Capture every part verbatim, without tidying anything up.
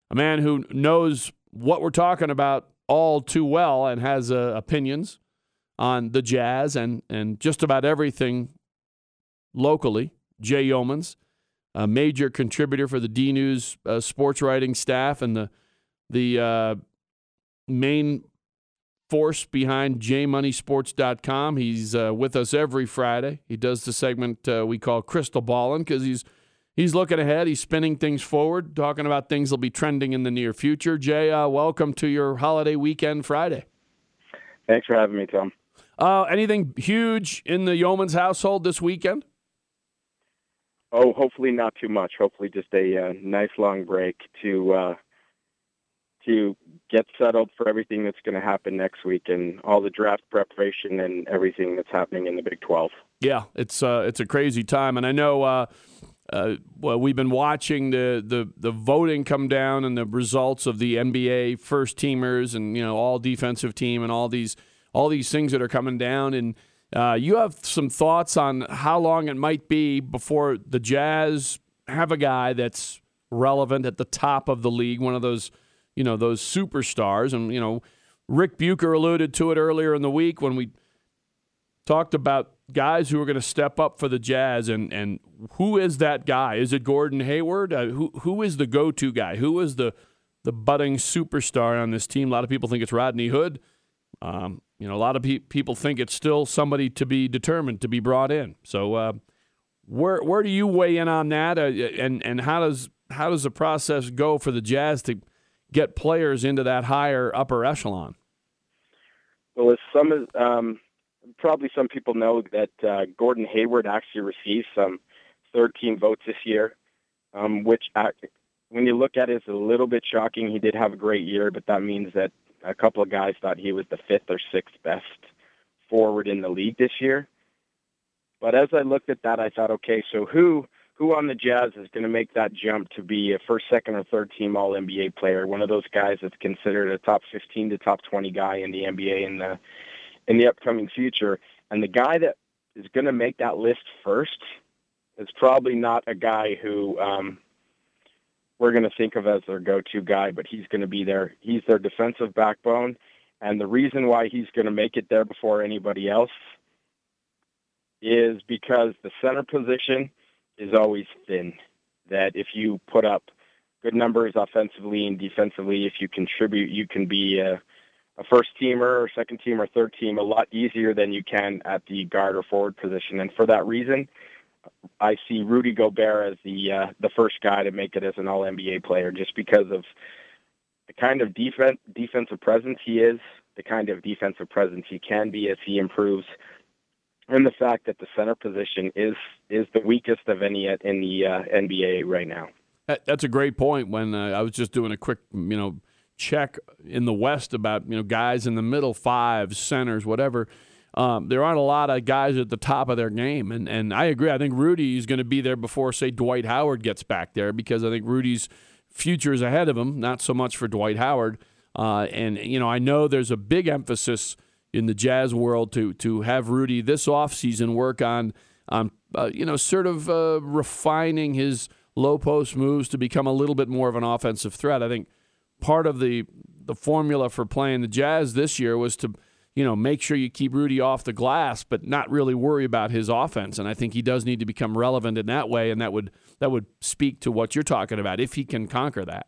a man who knows what we're talking about all too well and has uh, opinions on the Jazz and, and just about everything locally. Jay Yeomans, a major contributor for the D-News uh, sports writing staff and the the uh, main force behind J Money Sports dot com. He's uh, with us every Friday. He does the segment uh, we call Crystal Ballin' because he's he's looking ahead. He's spinning things forward, talking about things that'll be trending in the near future. Jay, uh, welcome to your holiday weekend Friday. Thanks for having me, Tom. Uh, anything huge in the Yeomans household this weekend? Oh, hopefully not too much. Hopefully just a uh, nice long break to uh, to get settled for everything that's going to happen next week and all the draft preparation and everything that's happening in the Big twelve. Yeah, it's uh, it's a crazy time, and I know uh, uh, well we've been watching the, the the voting come down and the results of the N B A first teamers and you know all defensive team and all these all these things that are coming down and. Uh, you have some thoughts on how long it might be before the Jazz have a guy that's relevant at the top of the league, one of those, you know, those superstars. And, you know, Rick Bucher alluded to it earlier in the week when we talked about guys who are going to step up for the Jazz. And, and who is that guy? Is it Gordon Hayward? Uh, who Who is the go-to guy? Who is the, the budding superstar on this team? A lot of people think it's Rodney Hood. Um, you know, a lot of pe- people think it's still somebody to be determined, to be brought in. So, uh, where where do you weigh in on that, uh, and and how does how does the process go for the Jazz to get players into that higher upper echelon? Well, as some um, probably some people know that uh, Gordon Hayward actually received some third-team votes this year, um, which act, when you look at it, is a little bit shocking. He did have a great year, but that means that a couple of guys thought he was the fifth or sixth best forward in the league this year. But as I looked at that, I thought, okay, so who who on the Jazz is going to make that jump to be a first, second, or third team All N B A player? One of those guys that's considered a top fifteen to top twenty guy in the N B A in the in the upcoming future. And the guy that is going to make that list first is probably not a guy who um, we're going to think of as their go-to guy, but he's going to be there. He's their defensive backbone, and the reason why he's going to make it there before anybody else is because the center position is always thin. That if you put up good numbers offensively and defensively, if you contribute, you can be a, a first-teamer or second-team or third-team a lot easier than you can at the guard or forward position. And for that reason, I see Rudy Gobert as the uh, the first guy to make it as an All N B A player, just because of the kind of defense defensive presence he is, the kind of defensive presence he can be as he improves, and the fact that the center position is is the weakest of any in the uh, N B A right now. That's a great point. When uh, I was just doing a quick, you know, check in the West about you know guys in the middle, fives, centers, whatever. Um, there aren't a lot of guys at the top of their game, and and I agree. I think Rudy is going to be there before, say, Dwight Howard gets back there, because I think Rudy's future is ahead of him, not so much for Dwight Howard. Uh, and, you know, I know there's a big emphasis in the Jazz world to to have Rudy this offseason work on, on uh, you know, sort of uh, refining his low-post moves to become a little bit more of an offensive threat. I think part of the the formula for playing the Jazz this year was to – you know, make sure you keep Rudy off the glass, but not really worry about his offense. And I think he does need to become relevant in that way, and that would that would speak to what you're talking about, if he can conquer that.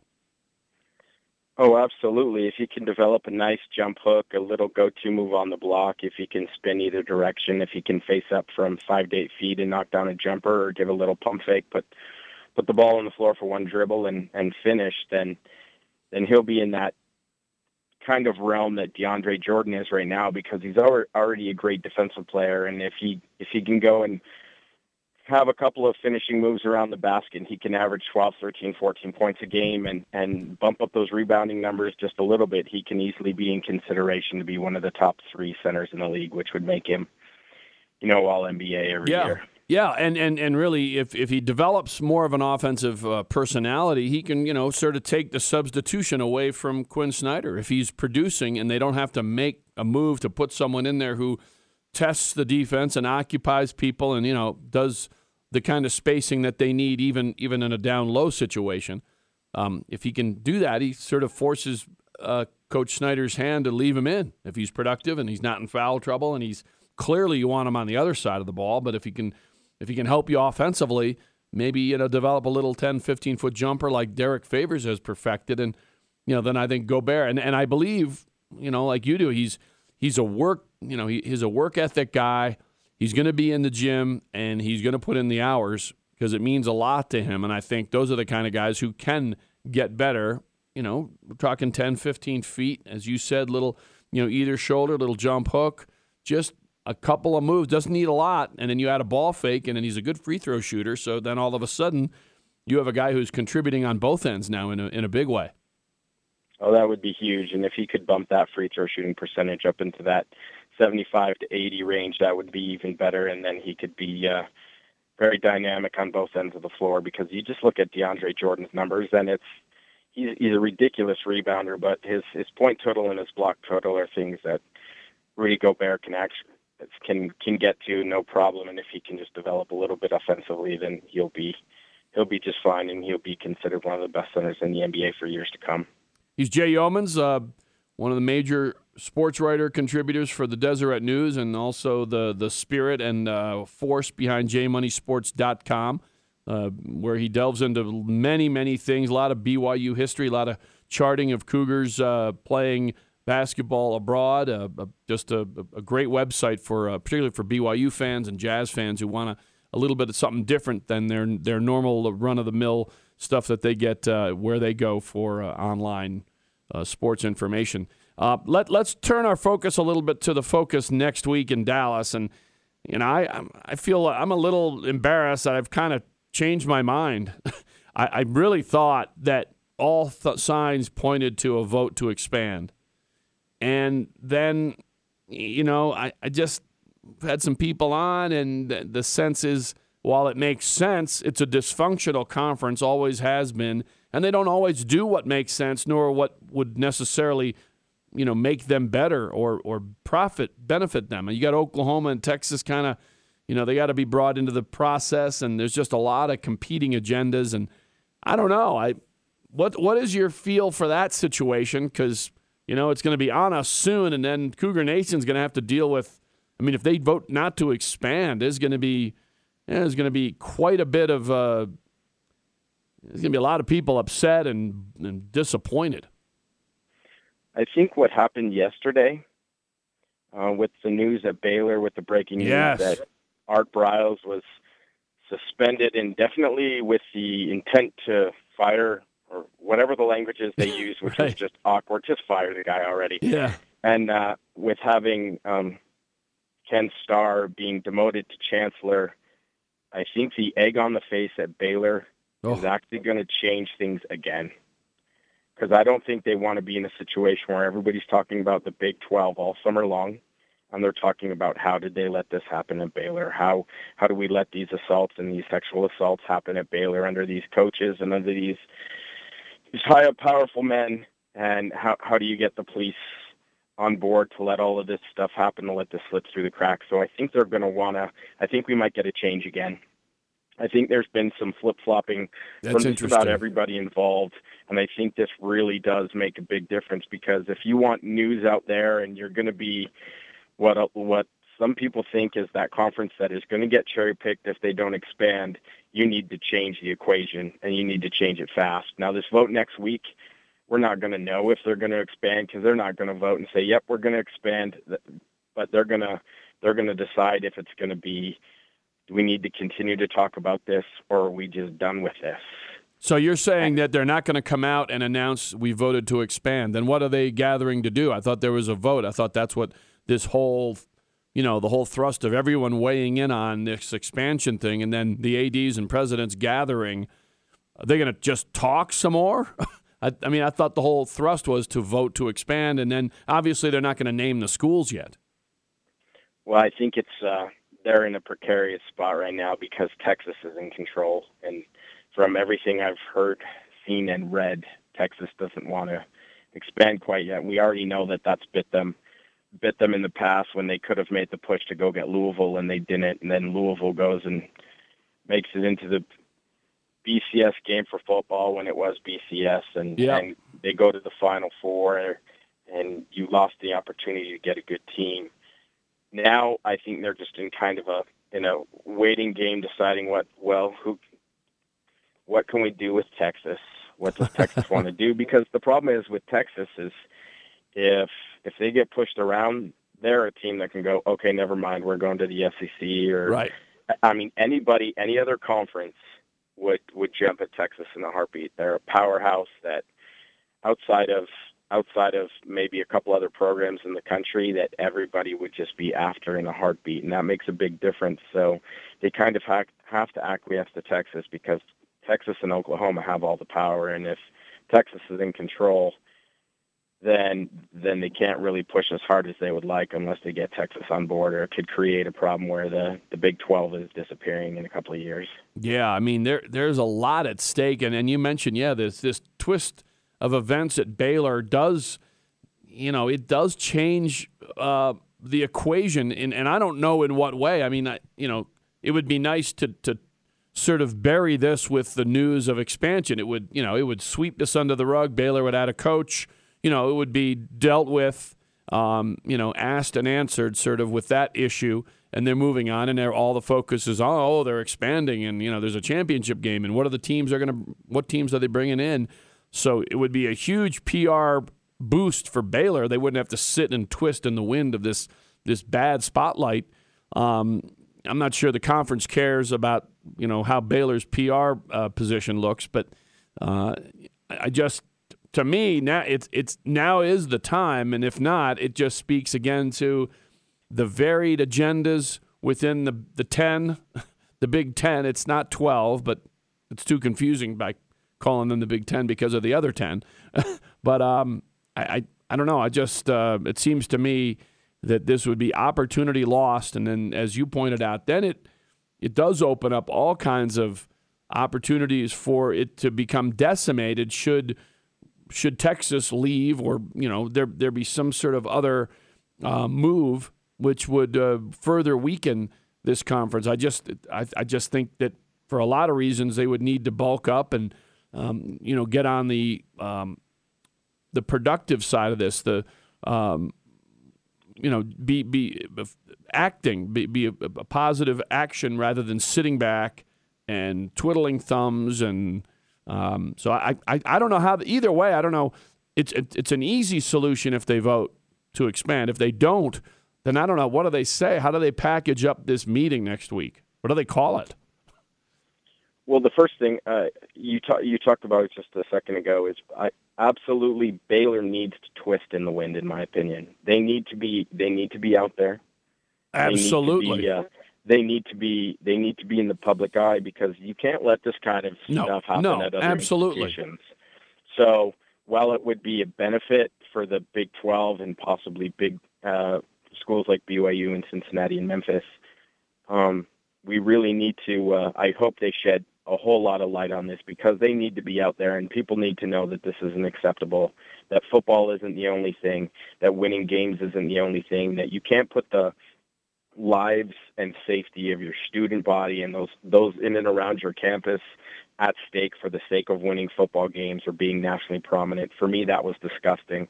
Oh, absolutely. If he can develop a nice jump hook, a little go-to move on the block, if he can spin either direction, if he can face up from five to eight feet and knock down a jumper or give a little pump fake, put put the ball on the floor for one dribble and, and finish, then then he'll be in that kind of realm that DeAndre Jordan is right now, because he's already a great defensive player. And if he if he can go and have a couple of finishing moves around the basket, he can average twelve, thirteen, fourteen points a game and, and bump up those rebounding numbers just a little bit. He can easily be in consideration to be one of the top three centers in the league, which would make him, you know, all N B A every yeah. year. Yeah, and, and, and really, if, if he develops more of an offensive uh, personality, he can, you know, sort of take the substitution away from Quinn Snyder. If he's producing and they don't have to make a move to put someone in there who tests the defense and occupies people and, you know, does the kind of spacing that they need even even in a down-low situation, um, if he can do that, he sort of forces uh, Coach Snyder's hand to leave him in if he's productive and he's not in foul trouble, and he's clearly you want him on the other side of the ball. But if he can, if he can help you offensively, maybe you know develop a little ten, fifteen foot jumper like Derek Favors has perfected, and you know then I think Gobert and and I believe you know like you do, he's he's a work you know he, he's a work ethic guy. He's going to be in the gym and he's going to put in the hours because it means a lot to him. And I think those are the kind of guys who can get better. You know, we're talking ten, fifteen feet, as you said, little, you know, either shoulder, little jump hook, just a couple of moves. Doesn't need a lot. And then you add a ball fake, and then he's a good free throw shooter. So then all of a sudden, you have a guy who's contributing on both ends now in a, in a big way. Oh, that would be huge. And if he could bump that free throw shooting percentage up into that seventy-five to eighty range, that would be even better. And then he could be uh, very dynamic on both ends of the floor, because you just look at DeAndre Jordan's numbers, and it's he's, he's a ridiculous rebounder, but his, his point total and his block total are things that Rudy Gobert can actually can can get to no problem. And if he can just develop a little bit offensively, then he'll be he'll be just fine, and he'll be considered one of the best centers in the N B A for years to come. He's Jay Yeomans, uh, one of the major sports writer contributors for the Deseret News, and also the the spirit and uh, force behind J Money Sports dot com, uh, where he delves into many, many things, a lot of B Y U history, a lot of charting of Cougars uh, playing basketball abroad, uh, uh, just a, a great website for uh, particularly for B Y U fans and Jazz fans who want a, a little bit of something different than their their normal run-of-the-mill stuff that they get uh, where they go for uh, online uh, sports information. Uh, let, let's turn our focus a little bit to the focus next week in Dallas. And, you know, I, I feel I'm a little embarrassed that I've kind of changed my mind. I, I really thought that all th- signs pointed to a vote to expand. And then, you know, I, I just had some people on, and the, the sense is, while it makes sense, it's a dysfunctional conference, always has been, and they don't always do what makes sense, nor what would necessarily, you know, make them better or or profit, benefit them. And you got Oklahoma and Texas kind of, you know, they got to be brought into the process, and there's just a lot of competing agendas. And I don't know. I what what is your feel for that situation? Because, you know, it's going to be on us soon, and then Cougar Nation's going to have to deal with, I mean, if they vote not to expand, there's going to be, yeah, there's going to be quite a bit of, uh, there's going to be a lot of people upset and, and disappointed. I think what happened yesterday uh, with the news at Baylor, with the breaking yes. news that Art Briles was suspended indefinitely with the intent to fire, or whatever the language is they use, which right. is just awkward. Just fire the guy already. Yeah. And uh, with having um, Ken Starr being demoted to chancellor, I think the egg on the face at Baylor oh. is actually going to change things again. Because I don't think they want to be in a situation where everybody's talking about the Big twelve all summer long, and they're talking about how did they let this happen at Baylor? How how do we let these assaults and these sexual assaults happen at Baylor under these coaches and under these these high up, powerful men? And how how do you get the police on board to let all of this stuff happen, to let this slip through the cracks? So I think they're going to want to, I think we might get a change again. I think there's been some flip-flopping That's from just about everybody involved, and I think this really does make a big difference, because if you want news out there and you're going to be what what some people think is that conference that is going to get cherry-picked if they don't expand, you need to change the equation, and you need to change it fast. Now, this vote next week, we're not going to know if they're going to expand, because they're not going to vote and say, yep, we're going to expand, but they're going to they're going to decide if it's going to be, do we need to continue to talk about this, or are we just done with this? So you're saying that they're not going to come out and announce we voted to expand. Then what are they gathering to do? I thought there was a vote. I thought that's what this whole, you know, the whole thrust of everyone weighing in on this expansion thing, and then the A Ds and presidents gathering. Are they going to just talk some more? I, I mean, I thought the whole thrust was to vote to expand, and then obviously they're not going to name the schools yet. Well, I think it's uh, they're in a precarious spot right now because Texas is in control, and from everything I've heard, seen, and read, Texas doesn't want to expand quite yet. We already know that that's bit them, bit them in the past when they could have made the push to go get Louisville and they didn't, and then Louisville goes and makes it into the B C S game for football when it was B C S, and, yep. and they go to the Final Four, and you lost the opportunity to get a good team. Now I think they're just in kind of a in a waiting game, deciding what well who what can we do with Texas? What does Texas want to do? Because the problem is with Texas is if if they get pushed around, they're a team that can go, okay, never mind, we're going to the S E C or right. I mean anybody any other conference would would jump at Texas in a heartbeat. They're a powerhouse that outside of outside of maybe a couple other programs in the country that everybody would just be after in a heartbeat, and that makes a big difference. So they kind of ha- have to acquiesce to Texas because Texas and Oklahoma have all the power, and if Texas is in control, then then they can't really push as hard as they would like unless they get Texas on board, or it could create a problem where the, the Big twelve is disappearing in a couple of years. Yeah, I mean, there there's a lot at stake, and, and you mentioned, yeah, this this twist of events at Baylor does, you know, it does change uh, the equation, in, and I don't know in what way. I mean, I, you know, it would be nice to to sort of bury this with the news of expansion. It would, you know, it would sweep this under the rug. Baylor would add a coach. You know, it would be dealt with, um, you know, asked and answered sort of with that issue, and they're moving on, and they're, all the focus is, oh, they're expanding, and, you know, there's a championship game, and what are the teams are going to, what teams are they bringing in? So it would be a huge P R boost for Baylor. They wouldn't have to sit and twist in the wind of this this bad spotlight. Um, I'm not sure the conference cares about, you know, how Baylor's P R uh, position looks, but uh, I just, to me, now it's it's now is the time, and if not, it just speaks again to the varied agendas within the the ten, the Big Ten. It's not twelve, but it's too confusing by calling them the Big Ten because of the other ten. but um, I, I I don't know. I just uh, it seems to me that this would be opportunity lost, and then as you pointed out, then it it does open up all kinds of opportunities for it to become decimated. Should should Texas leave, or you know there there be some sort of other uh, move which would uh, further weaken this conference? I just I, I just think that for a lot of reasons they would need to bulk up and um, you know get on the um, the productive side of this. The um, you know be be acting be, be a, a positive action rather than sitting back and twiddling thumbs and. Um, so I, I I don't know how either way I don't know it's it, it's an easy solution if they vote to expand. If they don't, then I don't know, what do they say? How do they package up this meeting next week? What do they call it? Well, the first thing uh, you ta- you talked about just a second ago is I, absolutely Baylor needs to twist in the wind. In my opinion, they need to be they need to be out there. Absolutely. They need to be, uh, They need to be they need to be in the public eye because you can't let this kind of no, stuff happen no, at other absolutely. institutions. So while it would be a benefit for the Big twelve and possibly big uh, schools like B Y U and Cincinnati and Memphis, um, we really need to. Uh, I hope they shed a whole lot of light on this because they need to be out there and people need to know that this isn't acceptable. That football isn't the only thing. That winning games isn't the only thing. That you can't put the lives and safety of your student body and those those in and around your campus at stake for the sake of winning football games or being nationally prominent. For me, that was disgusting.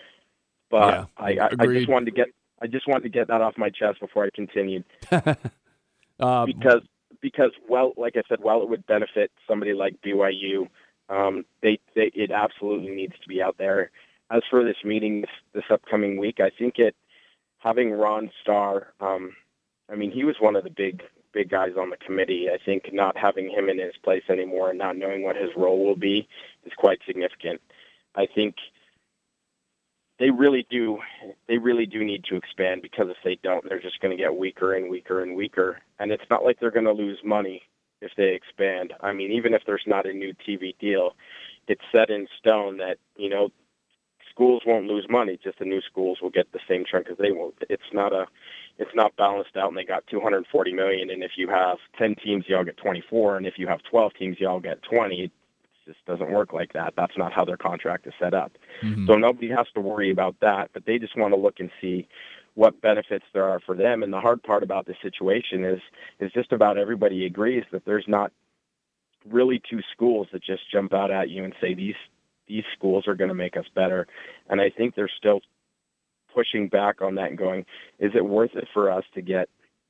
But yeah, I, I, I just wanted to get I just wanted to get that off my chest before I continued. uh, because because well, like I said, while it would benefit somebody like B Y U, um, they, they it absolutely needs to be out there. As for this meeting this, this upcoming week, I think it. Having Ron Starr, um, I mean, he was one of the big, big guys on the committee. I think not having him in his place anymore and not knowing what his role will be is quite significant. I think they really do, they really do need to expand because if they don't, they're just going to get weaker and weaker and weaker. And it's not like they're going to lose money if they expand. I mean, even if there's not a new T V deal, it's set in stone that, you know, schools won't lose money. Just the new schools will get the same chunk as they won't. It's not a, it's not balanced out, and they got two hundred forty million. And if you have ten teams, you all get twenty-four, and if you have twelve teams, you all get twenty. It just doesn't work like that. That's not how their contract is set up. Mm-hmm. So nobody has to worry about that. But they just want to look and see what benefits there are for them. And the hard part about the situation is, is just about everybody agrees that there's not really two schools that just jump out at you and say these these schools are going to make us better. And I think they're still pushing back on that and going, is it worth it for us to get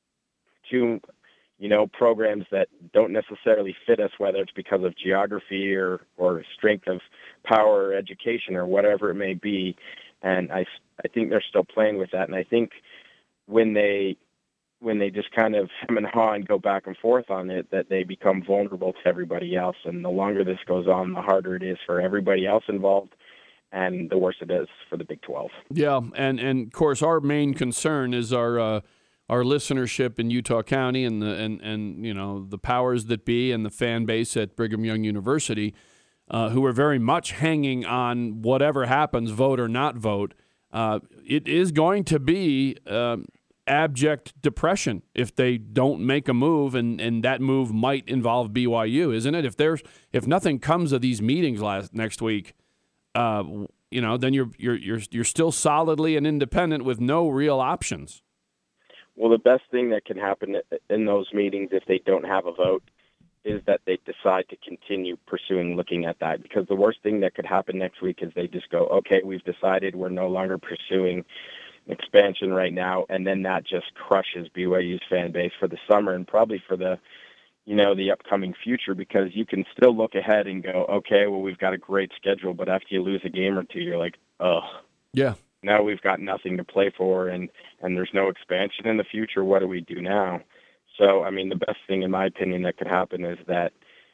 two, you know, programs that don't necessarily fit us, whether it's because of geography or, or strength of power or education or whatever it may be. And I, I think they're still playing with that. And I think when they when they just kind of hem and haw and go back and forth on it, that they become vulnerable to everybody else. And the longer this goes on, the harder it is for everybody else involved, and the worse it is for the Big twelve. Yeah, and, and of course, our main concern is our uh, our listenership in Utah County and the and, and you know the powers that be and the fan base at Brigham Young University, uh, who are very much hanging on whatever happens, vote or not vote. Uh, it is going to be Um, abject depression if they don't make a move, and, and that move might involve B Y U, isn't it? If there's if nothing comes of these meetings last next week, uh, you know, then you're you're you're you're still solidly an independent with no real options. Well, the best thing that can happen in those meetings, if they don't have a vote, is that they decide to continue pursuing looking at that. Because the worst thing that could happen next week is they just go, okay, we've decided we're no longer pursuing expansion right now, and then that just crushes B Y U's fan base for the summer and probably for the, you know, the upcoming future, because you can still look ahead and go, okay, well, we've got a great schedule, but after you lose a game or two, you're like, oh, yeah, now we've got nothing to play for, and, and there's no expansion in the future. What do we do now? So, I mean, the best thing, in my opinion, that could happen is that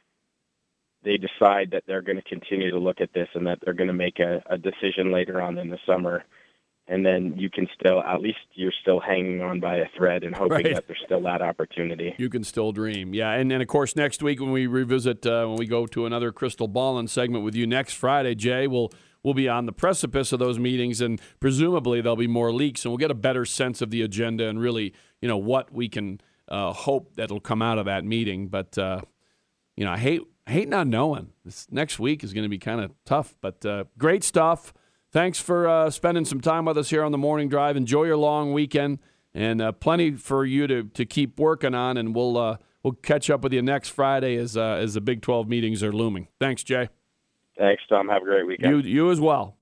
they decide that they're going to continue to look at this and that they're going to make a, a decision later on in the summer. And then you can still, at least you're still hanging on by a thread and hoping right. that there's still that opportunity. You can still dream. Yeah. And then, of course, next week when we revisit, uh, when we go to another Crystal Ballin segment with you next Friday, Jay, we'll, we'll be on the precipice of those meetings, and presumably there'll be more leaks, and we'll get a better sense of the agenda and really, you know, what we can uh, hope that'll come out of that meeting. But, uh, you know, I hate, I hate not knowing. This next week is going to be kind of tough, but uh, great stuff. Thanks for uh, spending some time with us here on the Morning Drive. Enjoy your long weekend, and uh, plenty for you to, to keep working on. And we'll uh, we'll catch up with you next Friday as uh, as the Big twelve meetings are looming. Thanks, Jay. Thanks, Tom. Have a great weekend. You you as well.